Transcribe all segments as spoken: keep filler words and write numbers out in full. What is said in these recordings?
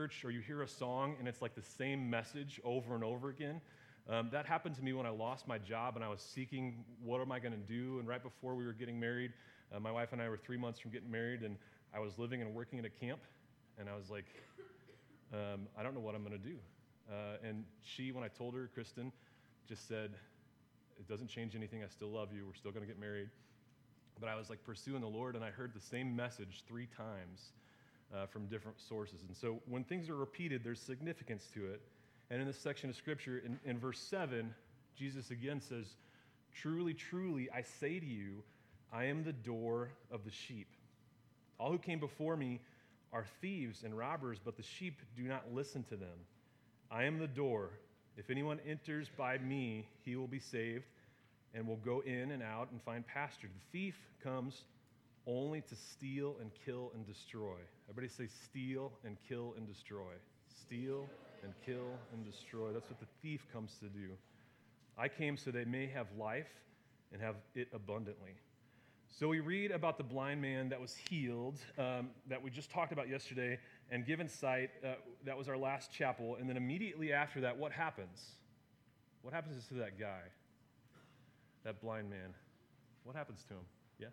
church or you hear a song and it's like the same message over and over again. Um, that happened to me when I lost my job and I was seeking, what am I going to do? And right before we were getting married, uh, my wife and I were three months from getting married, and I was living and working at a camp, and I was like, um, I don't know what I'm going to do. Uh, and she, when I told her, Kristen, just said, it doesn't change anything. I still love you. We're still going to get married. But I was like pursuing the Lord, and I heard the same message three times uh, from different sources. And so when things are repeated, there's significance to it. And in this section of Scripture, in, in verse seven, Jesus again says, truly, truly, I say to you, I am the door of the sheep. All who came before me are thieves and robbers, but the sheep do not listen to them. I am the door. If anyone enters by me, he will be saved and will go in and out and find pasture. The thief comes only to steal and kill and destroy. Everybody say steal and kill and destroy. Steal and kill and destroy. That's what the thief comes to do. I came so they may have life and have it abundantly. So we read about the blind man that was healed, um, that we just talked about yesterday, and given sight. Uh, that was our last chapel. And then immediately after that, what happens? What happens to that guy, that blind man? What happens to him? Yeah?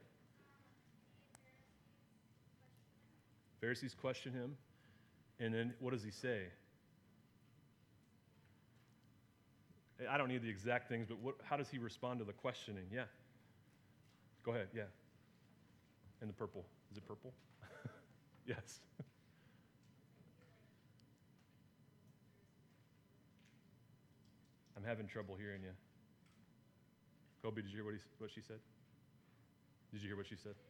Pharisees question him, and then what does he say? I don't need the exact things, but what, how does he respond to the questioning? Yeah. Go ahead, yeah. In the purple. Is it purple? Yes. I'm having trouble hearing you. Kobe, did you hear what, he, what she said? Did you hear what she said?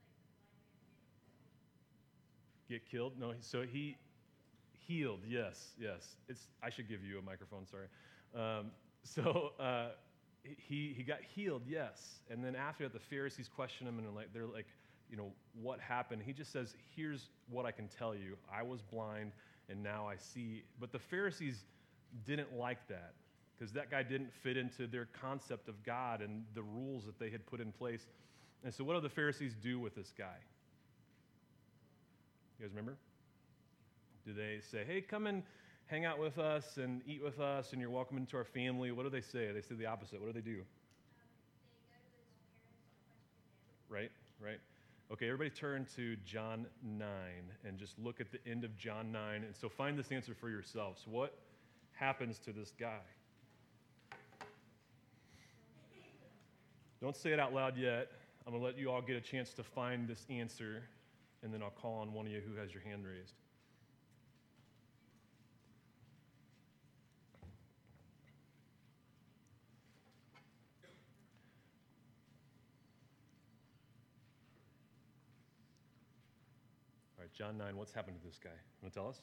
Get killed? No, so he healed, yes, yes. It's. I should give you a microphone, sorry. Um, so uh, he he got healed, yes. And then after that, the Pharisees question him, and they're like, they're like, you know, what happened? He just says, here's what I can tell you. I was blind, and now I see. But the Pharisees didn't like that, because that guy didn't fit into their concept of God and the rules that they had put in place. And so what do the Pharisees do with this guy? You guys remember? Do they say, hey, come and hang out with us and eat with us, and you're welcome into our family? What do they say? They say the opposite. What do they do? Um, they go to his parents and question him. Right, right. Okay, everybody turn to John nine and just look at the end of John nine. And so find this answer for yourselves. What happens to this guy? Don't say it out loud yet. I'm going to let you all get a chance to find this answer, and then I'll call on one of you who has your hand raised. All right, John nine, what's happened to this guy? You want to tell us?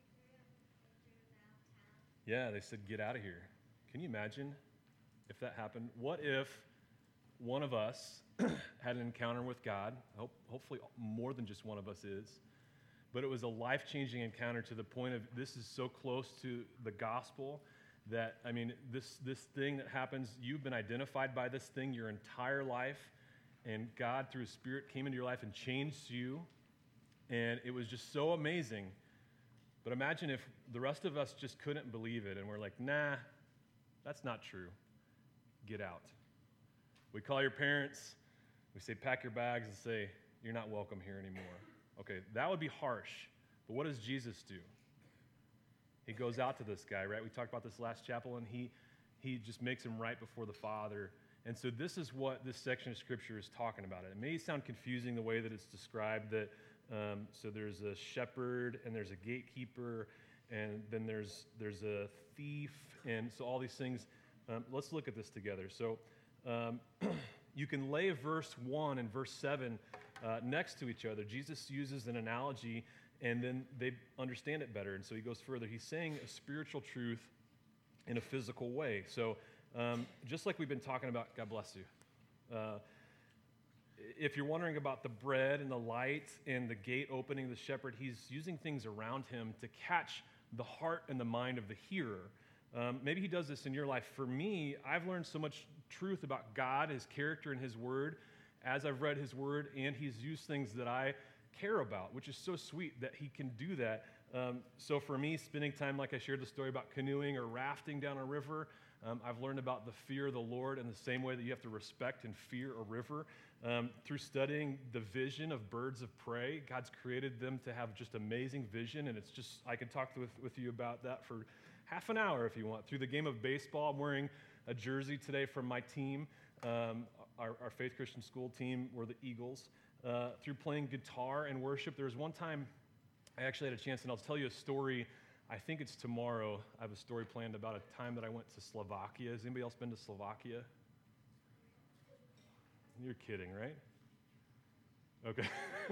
Yeah, they said, get out of here. Can you imagine if that happened? What if one of us had an encounter with God? Hope, hopefully more than just one of us is. But it was a life-changing encounter to the point of this is so close to the gospel that, I mean, this, this thing that happens, you've been identified by this thing your entire life, and God, through His Spirit, came into your life and changed you, and it was just so amazing. But imagine if the rest of us just couldn't believe it, and we're like, nah, that's not true. Get out. We call your parents, we say, pack your bags, and say, you're not welcome here anymore. Okay, that would be harsh, but what does Jesus do? He goes out to this guy, right? We talked about this last chapel, and he, he just makes him right before the Father. And so this is what this section of Scripture is talking about. It may sound confusing the way that it's described, that um, so there's a shepherd, and there's a gatekeeper, and then there's there's a thief, and so all these things. Um, let's look at this together. So um, you can lay verse one and verse seven uh, next to each other. Jesus uses an analogy, and then they understand it better. And so he goes further. He's saying a spiritual truth in a physical way. So um, just like we've been talking about, God bless you. Uh, if you're wondering about the bread and the light and the gate opening, the shepherd, he's using things around him to catch the heart and the mind of the hearer. Um, maybe he does this in your life. For me, I've learned so much truth about God, His character, and His Word as I've read His Word, and He's used things that I care about, which is so sweet that He can do that. Um, so for me, spending time, like I shared the story about canoeing or rafting down a river, um, I've learned about the fear of the Lord in the same way that you have to respect and fear a river. Um, through studying the vision of birds of prey, God's created them to have just amazing vision, and it's just, I could talk with, with you about that for half an hour if you want. Through the game of baseball, I'm wearing a jersey today from my team. Um, our, our Faith Christian School team were the Eagles. Uh, through playing guitar and worship, there was one time I actually had a chance, and I'll tell you a story. I think it's tomorrow. I have a story planned about a time that I went to Slovakia. Has anybody else been to Slovakia? You're kidding, right? Okay.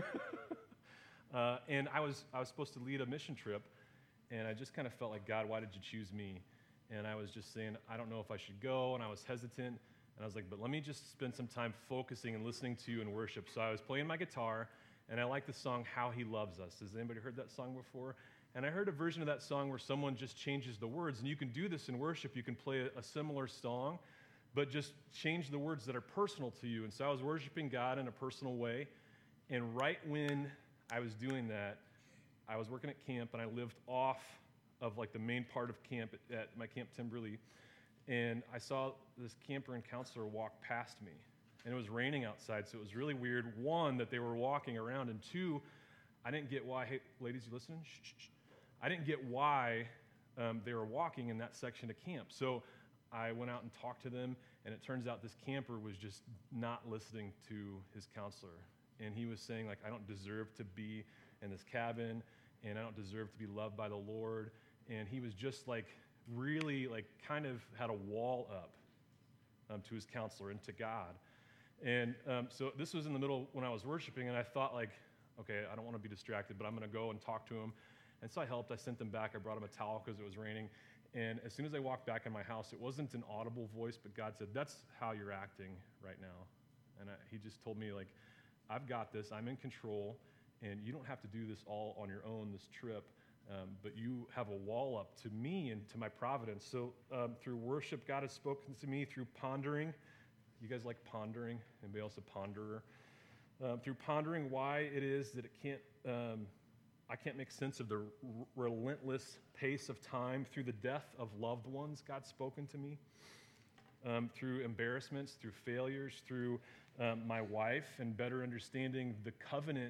uh, and I was I was supposed to lead a mission trip, and I just kind of felt like, God, why did you choose me? And I was just saying, I don't know if I should go, and I was hesitant. And I was like, but let me just spend some time focusing and listening to you in worship. So I was playing my guitar, and I like the song, How He Loves Us. Has anybody heard that song before? And I heard a version of that song where someone just changes the words. And you can do this in worship. You can play a, a similar song, but just change the words that are personal to you. And so I was worshiping God in a personal way. And right when I was doing that, I was working at camp, and I lived off of like the main part of camp at, at my Camp Timberley. And I saw this camper and counselor walk past me. And it was raining outside, so it was really weird. One, that they were walking around, and two, I didn't get why, hey, ladies, you listening? Shh, shh, shh. I didn't get why um, they were walking in that section of camp. So I went out and talked to them, and it turns out this camper was just not listening to his counselor. And he was saying, like, I don't deserve to be in this cabin, and I don't deserve to be loved by the Lord. And he was just, like, really, like, kind of had a wall up um, to his counselor and to God. And um, so this was in the middle when I was worshiping, and I thought, like, okay, I don't want to be distracted, but I'm going to go and talk to him. And so I helped. I sent them back. I brought him a towel because it was raining. And as soon as I walked back in my house, it wasn't an audible voice, but God said, that's how you're acting right now. And I, he just told me, like, I've got this. I'm in control, and you don't have to do this all on your own, this trip, um, but you have a wall up to me and to my providence. So um, through worship, God has spoken to me through pondering. You guys like pondering? Anybody else a ponderer? Um, through pondering why it is that it can't, um, I can't make sense of the r- relentless pace of time. Through the death of loved ones, God's spoken to me. Um, through embarrassments, through failures, through um, my wife, and better understanding the covenant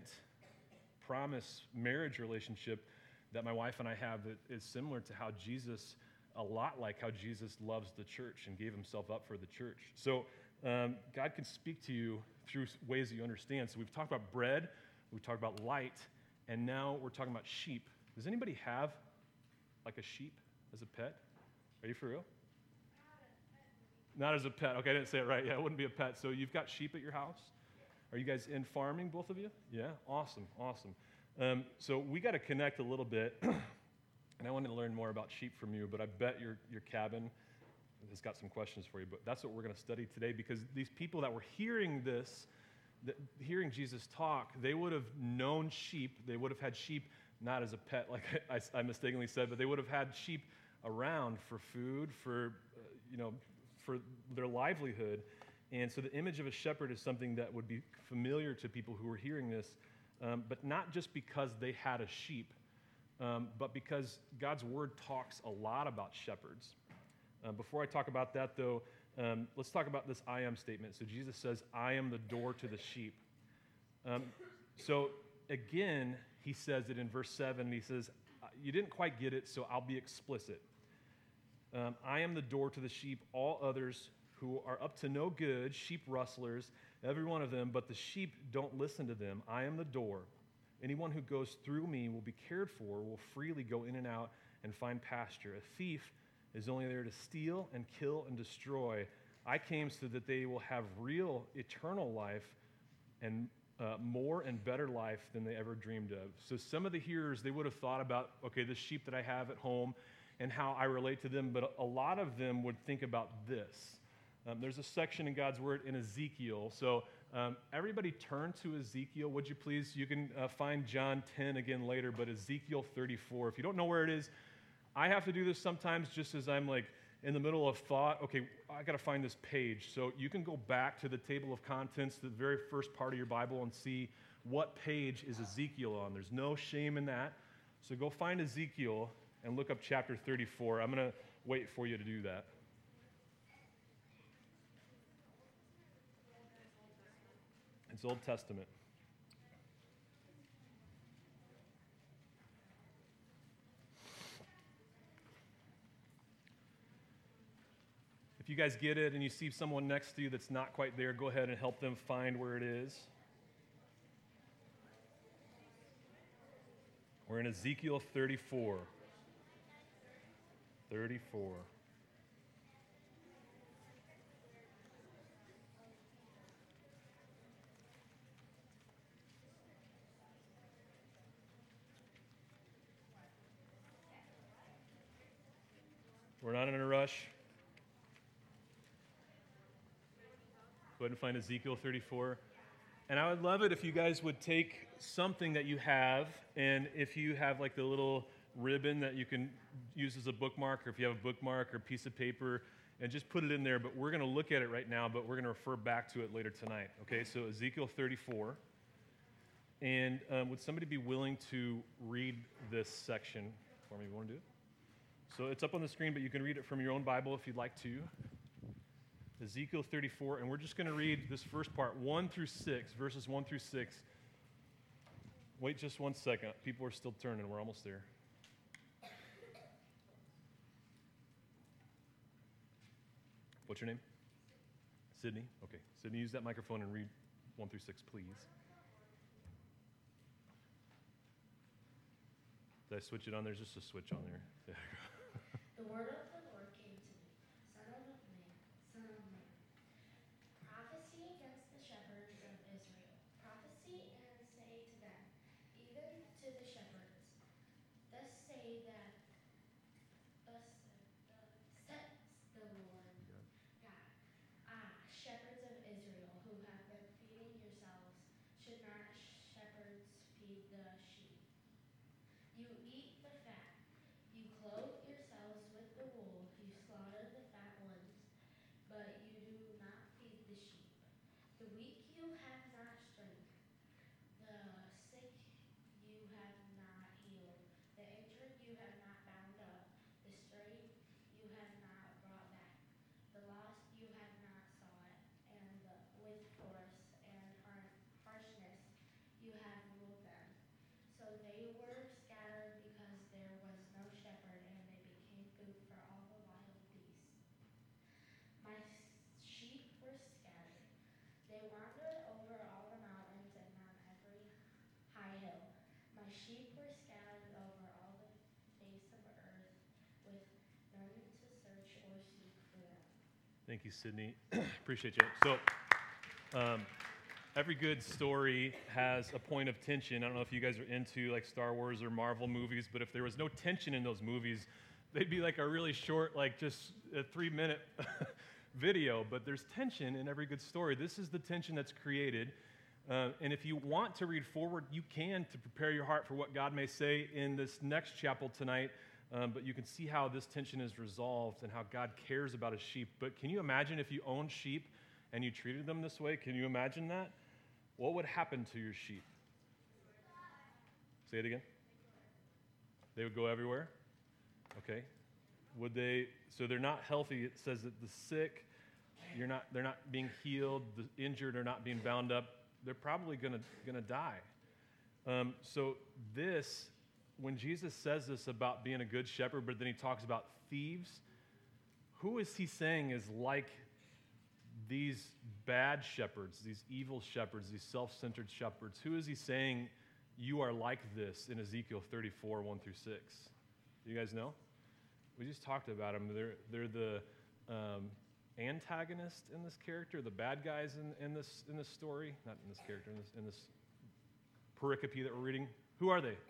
promise marriage relationship that my wife and I have that is similar to how Jesus, a lot like how Jesus loves the church and gave himself up for the church. So um, God can speak to you through ways that you understand. So we've talked about bread, we've talked about light, and now we're talking about sheep. Does anybody have like a sheep as a pet? Are you for real? Not as a pet. Okay, I didn't say it right. Yeah, it wouldn't be a pet. So you've got sheep at your house? Are you guys in farming, both of you? Yeah, awesome, awesome. Um, so we got to connect a little bit, and I wanted to learn more about sheep from you, but I bet your, your cabin has got some questions for you. But that's what we're going to study today, because these people that were hearing this, that, hearing Jesus talk, they would have known sheep. They would have had sheep not as a pet, like I, I mistakenly said, but they would have had sheep around for food, for, uh, you know, for their livelihood. And so the image of a shepherd is something that would be familiar to people who were hearing this, um, but not just because they had a sheep, um, but because God's word talks a lot about shepherds. Uh, before I talk about that, though, um, let's talk about this I am statement. So Jesus says, I am the door to the sheep. Um, so again, he says it in verse seven. He says, you didn't quite get it, so I'll be explicit. Um, I am the door to the sheep. All others who are up to no good, sheep rustlers, every one of them, but the sheep don't listen to them. I am the door. Anyone who goes through me will be cared for, will freely go in and out and find pasture. A thief is only there to steal and kill and destroy. I came so that they will have real eternal life and uh, more and better life than they ever dreamed of. So some of the hearers, they would have thought about, okay, the sheep that I have at home and how I relate to them, but a lot of them would think about this. Um, there's a section in God's Word in Ezekiel. So um, everybody turn to Ezekiel, would you please? You can uh, find John ten again later, but Ezekiel thirty-four. If you don't know where it is, I have to do this sometimes just as I'm like in the middle of thought. Okay, I got to find this page. So you can go back to the table of contents, the very first part of your Bible, and see what page is Ezekiel on. There's no shame in that. So go find Ezekiel and look up chapter thirty-four. I'm going to wait for you to do that. It's Old Testament. If you guys get it and you see someone next to you that's not quite there, go ahead and help them find where it is. We're in Ezekiel thirty-four. thirty-four. We're not in a rush. Go ahead and find Ezekiel thirty-four. And I would love it if you guys would take something that you have, and if you have like the little ribbon that you can use as a bookmark, or if you have a bookmark or a piece of paper, and just put it in there. But we're going to look at it right now, but we're going to refer back to it later tonight. Okay, so Ezekiel thirty-four. And um, would somebody be willing to read this section for me? You want to do it? So it's up on the screen, but you can read it from your own Bible if you'd like to. Ezekiel thirty-four, and we're just going to read this first part, one through six, verses one through six. Wait just one second. People are still turning. We're almost there. What's your name? Sydney? Okay. Sydney, use that microphone and read one through six, please. Did I switch it on? There's just a switch on there. There you go. The word of the Lord came to me, son of man, son of man. Prophecy against the shepherds of Israel. Prophecy and say to them, even to the shepherds, thus say that, thus uh, says the Lord God. Ah, shepherds of Israel, who have been feeding yourselves, should not shepherds feed the sheep? You eat the fat. You clothe yourselves with the wool. You slaughter the fat ones, but you do not feed the sheep. The weak you have not strength. The sick you have not healed. The injured you have not bound up. The strayed you have not brought back. The lost you have not sought. And the, with force and har- harshness you have ruled them. So they were scattered because there was no shepherd, and they became food for all the wild beasts. My sheep were scattered. They wandered over all the mountains and on every high hill. My sheep were scattered over all the face of the earth, with none to search or seek for them. Thank you, Sydney. Appreciate you. So, um, every good story has a point of tension. I don't know if you guys are into like Star Wars or Marvel movies, but if there was no tension in those movies, they'd be like a really short, like just a three-minute video. But there's tension in every good story. This is the tension that's created. Uh, and if you want to read forward, you can to prepare your heart for what God may say in this next chapel tonight. Um, but you can see how this tension is resolved and how God cares about his sheep. But can you imagine if you owned sheep and you treated them this way? Can you imagine that? What would happen to your sheep? Say it again. They would go everywhere? Okay. Would they, so they're not healthy. It says that the sick, you're not, they're not being healed, the injured are not being bound up. They're probably gonna, gonna die. Um, so this, when Jesus says this about being a good shepherd, but then he talks about thieves, who is he saying is like these bad shepherds, these evil shepherds, these self-centered shepherds? Who is he saying you are like this in Ezekiel thirty-four, one through six? Do you guys know? We just talked about them. They're, they're the um, antagonist in this character, the bad guys in, in, this, in this story. Not in this character, in this, in this pericope that we're reading. Who are they?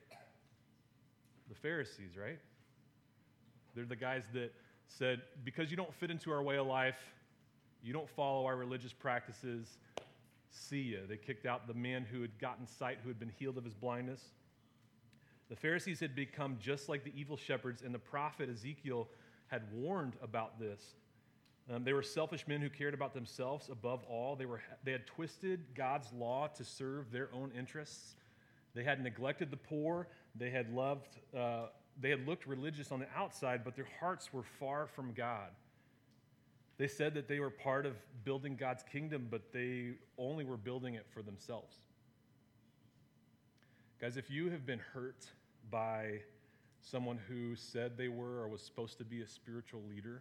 The Pharisees, right? They're the guys that said, because you don't fit into our way of life, you don't follow our religious practices, see ya. They kicked out the man who had gotten sight, who had been healed of his blindness. The Pharisees had become just like the evil shepherds, and the prophet Ezekiel had warned about this. Um, they were selfish men who cared about themselves above all. They, were, they had twisted God's law to serve their own interests. They had neglected the poor. They had loved, uh, they had looked religious on the outside, but their hearts were far from God. They said that they were part of building God's kingdom, but they only were building it for themselves. Guys, if you have been hurt by someone who said they were or was supposed to be a spiritual leader,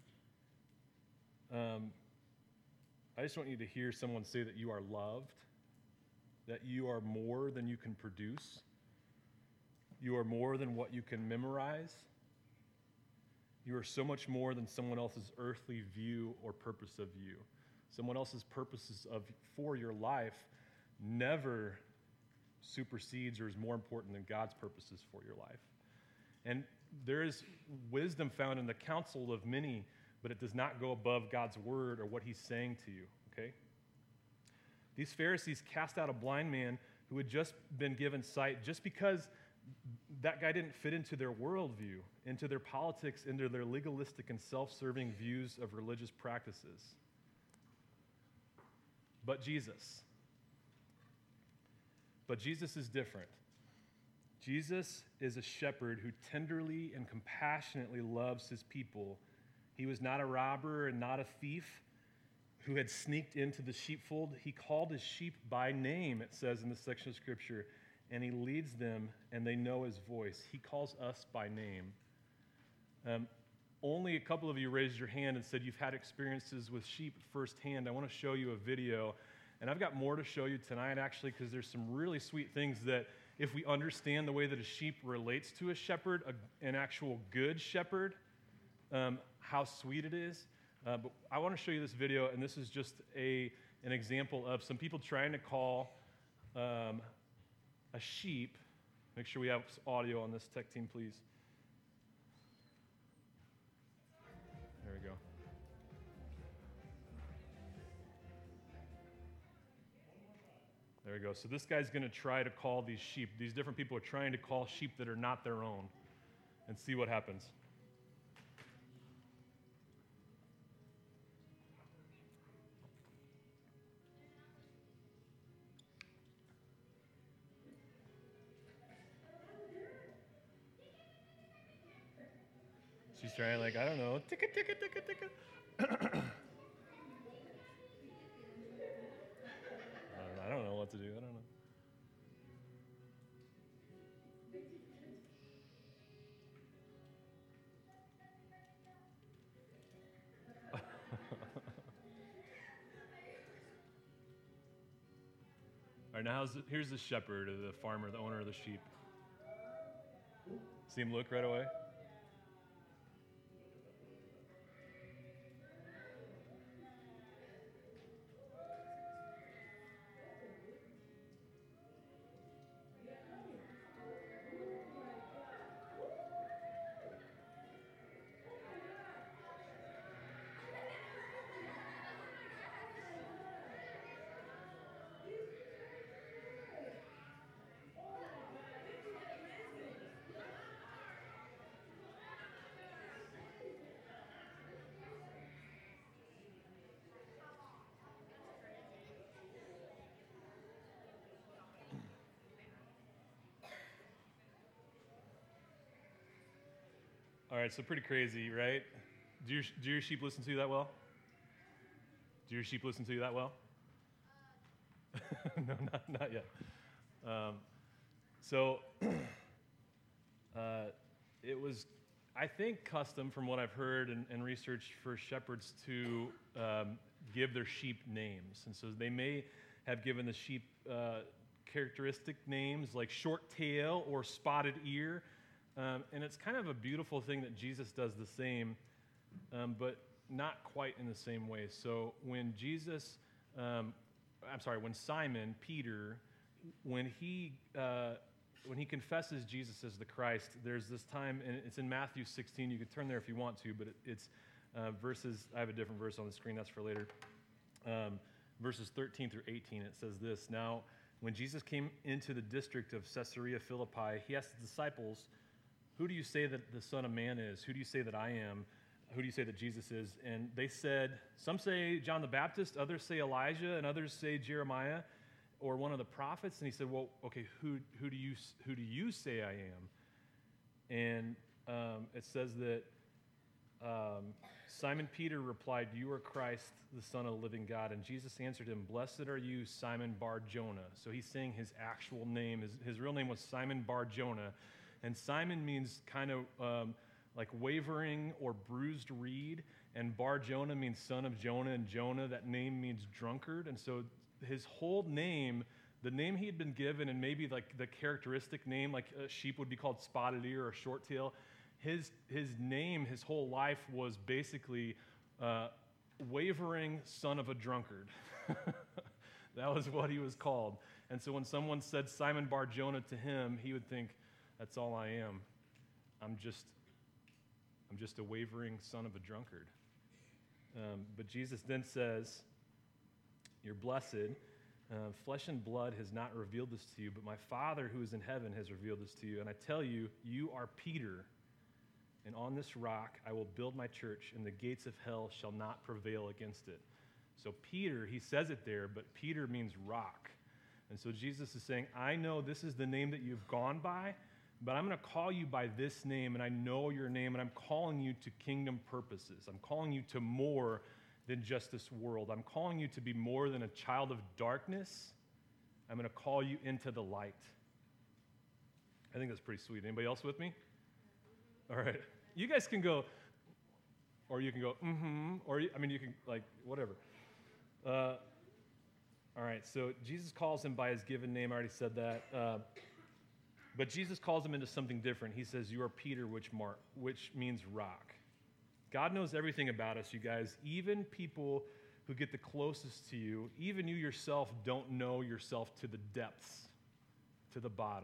um, I just want you to hear someone say that you are loved, that you are more than you can produce, you are more than what you can memorize. You are so much more than someone else's earthly view or purpose of you. Someone else's purposes of for your life never supersedes or is more important than God's purposes for your life. And there is wisdom found in the counsel of many, but it does not go above God's word or what he's saying to you, okay? These Pharisees cast out a blind man who had just been given sight just because that guy didn't fit into their worldview, into their politics, into their legalistic and self-serving views of religious practices. But Jesus. But Jesus is different. Jesus is a shepherd who tenderly and compassionately loves his people. He was not a robber and not a thief who had sneaked into the sheepfold. He called his sheep by name, it says in this section of Scripture, and he leads them, and they know his voice. He calls us by name. Um, only a couple of you raised your hand and said you've had experiences with sheep firsthand. I want to show you a video, and I've got more to show you tonight, actually, because there's some really sweet things that if we understand the way that a sheep relates to a shepherd, a, an actual good shepherd, um, how sweet it is. Uh, but I want to show you this video, and this is just a an example of some people trying to call um, a sheep. Make sure we have audio on this tech team, please. There we go. There we go. So this guy's going to try to call these sheep. These different people are trying to call sheep that are not their own, and see what happens. She's trying, like, I don't know, ticka, ticka, ticka, ticka. I don't know what to do. I don't know. All right, now how's the, here's the shepherd, or the farmer, the owner of the sheep. See him look right away? All right, so pretty crazy, right? Do your, do your sheep listen to you that well? Do your sheep listen to you that well? No, not, not yet. Um, so uh, it was, I think, custom from what I've heard and, and researched for shepherds to um, give their sheep names. And so they may have given the sheep uh, characteristic names like short tail or spotted ear. Um, and it's kind of a beautiful thing that Jesus does the same, um, but not quite in the same way. So when Jesus, um, I'm sorry, when Simon, Peter, when he uh, when he confesses Jesus as the Christ, there's this time, and it's in Matthew sixteen. You can turn there if you want to, but it, it's uh, verses, I have a different verse on the screen, that's for later. Um, verses thirteen through eighteen, it says this: Now, when Jesus came into the district of Caesarea Philippi, he asked his disciples, "Who do you say that the Son of Man is? Who do you say that I am? Who do you say that Jesus is?" And they said, some say John the Baptist, others say Elijah, and others say Jeremiah, or one of the prophets? And he said, well, okay, who, who, do, you, who do you say I am? And um, it says that um, Simon Peter replied, you are Christ, the Son of the living God. And Jesus answered him, blessed are you, Simon Bar-Jonah. So he's saying his actual name. His, his real name was Simon Bar-Jonah. And Simon means kind of um, like wavering or bruised reed. And Bar-Jonah means son of Jonah. And Jonah, that name means drunkard. And so his whole name, the name he had been given, and maybe like the characteristic name, like a sheep would be called spotted ear or short tail, his, his name, his whole life was basically uh, wavering son of a drunkard. That was what he was called. And so when someone said Simon Bar-Jonah to him, he would think, that's all I am. I'm just, I'm just a wavering son of a drunkard. Um, but Jesus then says, you're blessed. Uh, flesh and blood has not revealed this to you, but my Father who is in heaven has revealed this to you. And I tell you, you are Peter, and on this rock I will build my church, and the gates of hell shall not prevail against it. So Peter, he says it there, but Peter means rock. And so Jesus is saying, I know this is the name that you've gone by, but I'm going to call you by this name, and I know your name, and I'm calling you to kingdom purposes. I'm calling you to more than just this world. I'm calling you to be more than a child of darkness. I'm going to call you into the light. I think that's pretty sweet. Anybody else with me? All right. You guys can go, or you can go, mm-hmm, or, I mean, you can, like, whatever. Uh, all right, so Jesus calls him by his given name. I already said that. Uh, but Jesus calls him into something different. He says, you are Peter, which, mar- which means rock. God knows everything about us, you guys. Even people who get the closest to you, even you yourself don't know yourself to the depths, to the bottom.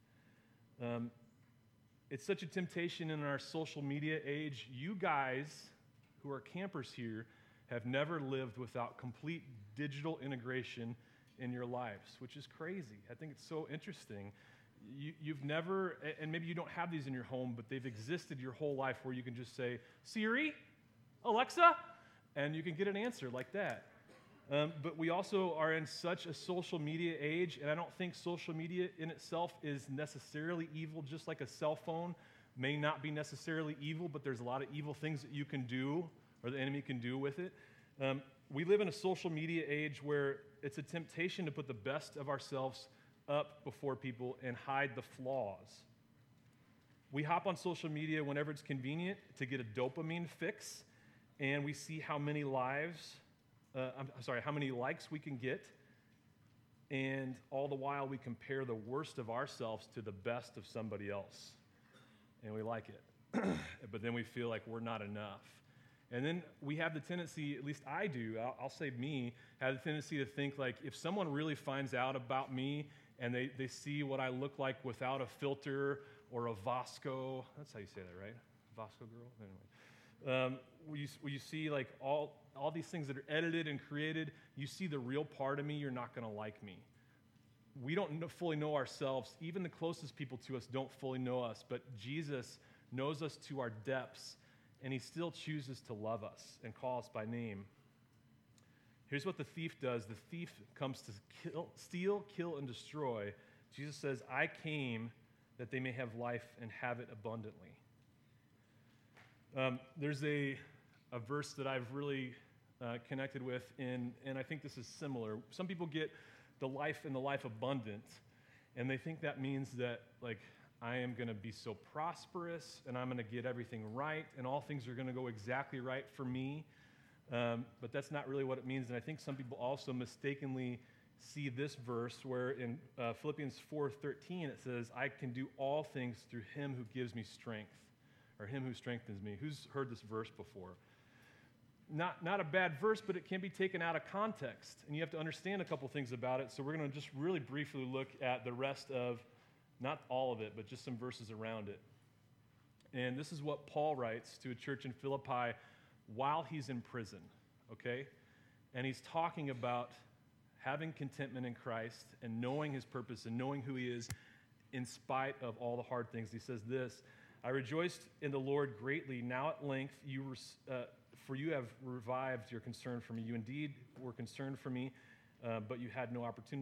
Um, it's such a temptation in our social media age. You guys who are campers here have never lived without complete digital integration in your lives, which is crazy. I think it's so interesting. You, you've never, and maybe you don't have these in your home, but they've existed your whole life where you can just say, Siri, Alexa, and you can get an answer like that. Um, but we also are in such a social media age, and I don't think social media in itself is necessarily evil, just like a cell phone may not be necessarily evil, but there's a lot of evil things that you can do, or the enemy can do with it. Um, we live in a social media age where it's a temptation to put the best of ourselves up before people and hide the flaws. We hop on social media whenever it's convenient to get a dopamine fix, and we see how many lives, uh, I'm sorry, how many likes we can get, and all the while we compare the worst of ourselves to the best of somebody else, and we like it. But then we feel like we're not enough. And then we have the tendency, at least I do, I'll, I'll say me, have the tendency to think like if someone really finds out about me and they, they see what I look like without a filter or a Vasco, that's how you say that, right? Vasco girl? Anyway. Um, where, you, where you see like all, all these things that are edited and created, you see the real part of me, you're not going to like me. We don't know, fully know ourselves. Even the closest people to us don't fully know us, but Jesus knows us to our depths, and he still chooses to love us and call us by name. Here's what the thief does. The thief comes to kill, steal, kill, and destroy. Jesus says, I came that they may have life and have it abundantly. Um, there's a, a verse that I've really uh, connected with, in, and I think this is similar. Some people get the life and the life abundant, and they think that means that, like, I am going to be so prosperous, and I'm going to get everything right, and all things are going to go exactly right for me. Um, but that's not really what it means. And I think some people also mistakenly see this verse where in uh, Philippians four thirteen it says, I can do all things through him who gives me strength, or him who strengthens me. Who's heard this verse before? Not, not a bad verse, but it can be taken out of context, and you have to understand a couple things about it. So we're going to just really briefly look at the rest of, not all of it, but just some verses around it. And this is what Paul writes to a church in Philippi while he's in prison, okay? And he's talking about having contentment in Christ and knowing his purpose and knowing who he is in spite of all the hard things. He says this, I rejoiced in the Lord greatly. Now at length, you were, uh, for you have revived your concern for me. You indeed were concerned for me, uh, but you had no opportunity.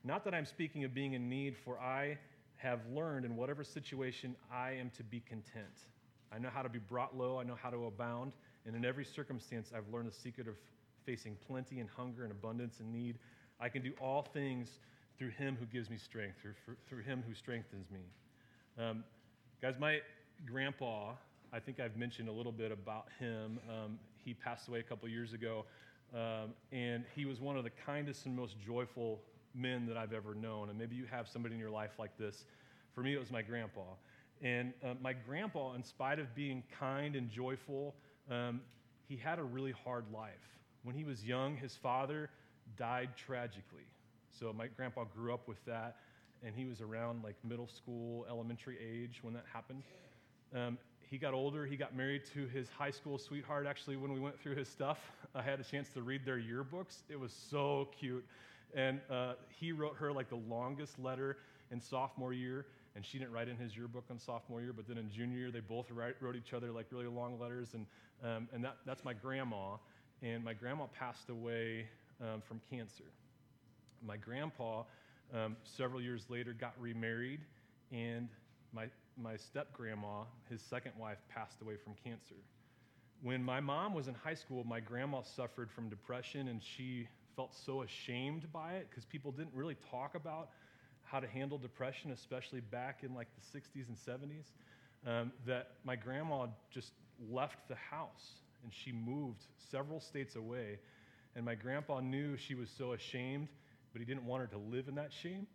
Not that I'm speaking of being in need, for I have learned in whatever situation I am to be content. I know how to be brought low, I know how to abound, and in every circumstance I've learned the secret of facing plenty and hunger and abundance and need. I can do all things through him who gives me strength, through, through him who strengthens me. Um, guys, my grandpa, I think I've mentioned a little bit about him. Um, he passed away a couple years ago, um, and he was one of the kindest and most joyful men that I've ever known. And maybe you have somebody in your life like this. For me, it was my grandpa. And uh, my grandpa, in spite of being kind and joyful, um, he had a really hard life. When he was young, his father died tragically. So my grandpa grew up with that, and he was around like middle school, elementary age when that happened. Um, he got older. He got married to his high school sweetheart. Actually, when we went through his stuff, I had a chance to read their yearbooks. It was so cute. And uh, he wrote her like the longest letter in sophomore year, and she didn't write in his yearbook on sophomore year, but then in junior year, they both write, wrote each other like really long letters, and um, and that, that's my grandma. And my grandma passed away um, from cancer. My grandpa, um, several years later, got remarried, and my my step-grandma, his second wife, passed away from cancer. When my mom was in high school, my grandma suffered from depression, and she felt so ashamed by it because people didn't really talk about how to handle depression, especially back in like the sixties and seventies, um, that my grandma just left the house, and she moved several states away. And my grandpa knew she was so ashamed, but he didn't want her to live in that shame.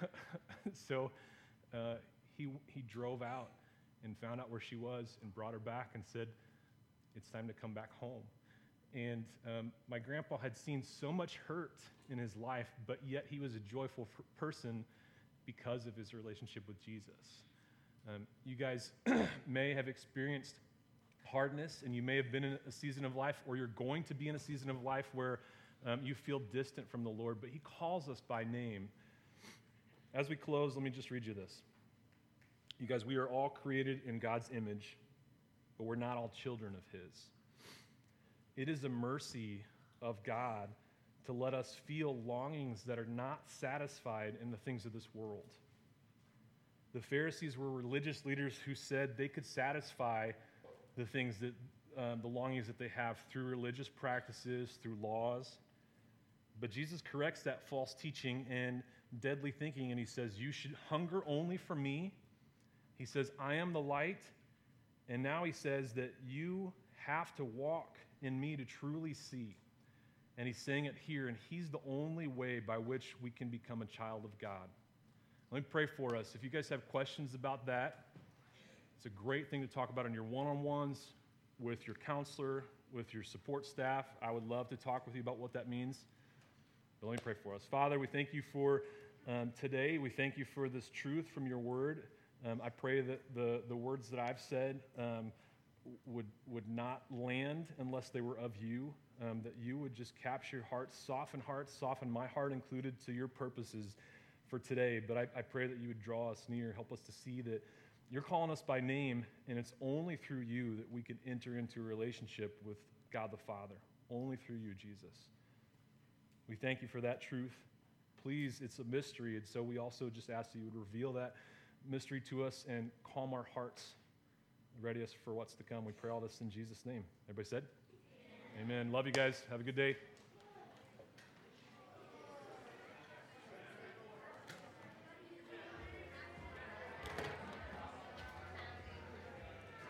so uh, he, he drove out and found out where she was and brought her back and said, it's time to come back home. And um, my grandpa had seen so much hurt in his life, but yet he was a joyful f- person because of his relationship with Jesus. Um, you guys may have experienced hardness, and you may have been in a season of life, or you're going to be in a season of life where um, you feel distant from the Lord, but he calls us by name. As we close, let me just read you this. You guys, we are all created in God's image, but we're not all children of his. It is a mercy of God to let us feel longings that are not satisfied in the things of this world. The Pharisees were religious leaders who said they could satisfy the things that, um, the longings that they have through religious practices, through laws. But Jesus corrects that false teaching and deadly thinking, and he says, you should hunger only for me. He says, I am the light. And now he says that you have to walk in me to truly see. And he's saying it here, and he's the only way by which we can become a child of God. Let me pray for us. If you guys have questions about that, it's a great thing to talk about in your one-on-ones with your counselor, with your support staff. I would love to talk with you about what that means. But let me pray for us. Father, we thank you for um, today. We thank you for this truth from your word. Um, I pray that the, the words that I've said um, would, would not land unless they were of you, um, that you would just capture hearts, soften hearts, soften my heart included to your purposes for today. But I, I pray that you would draw us near, help us to see that you're calling us by name, and it's only through you that we can enter into a relationship with God the Father, only through you, Jesus. We thank you for that truth. Please, it's a mystery, and so we also just ask that you would reveal that mystery to us and calm our hearts, ready us for what's to come. We pray all this in Jesus' name. Everybody said? Amen. Amen. Love you guys. Have a good day.